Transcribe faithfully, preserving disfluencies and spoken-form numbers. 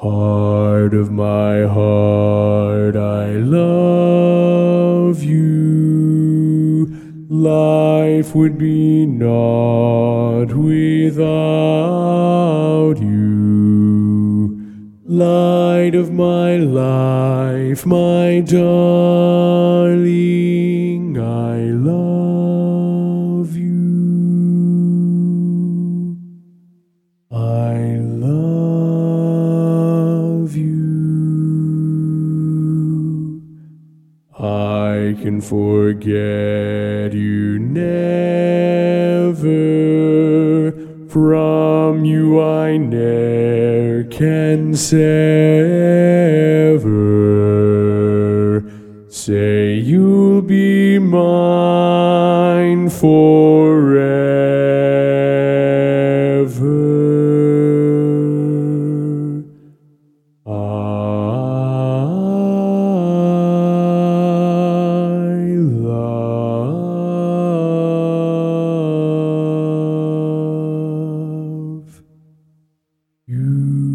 Heart of my heart, I love you. Life would be naught without you. Light of my life, my darling, I love you. I love you. I can forget you never. From you I ne'er can sever. Say you'll be mine forever. I love you.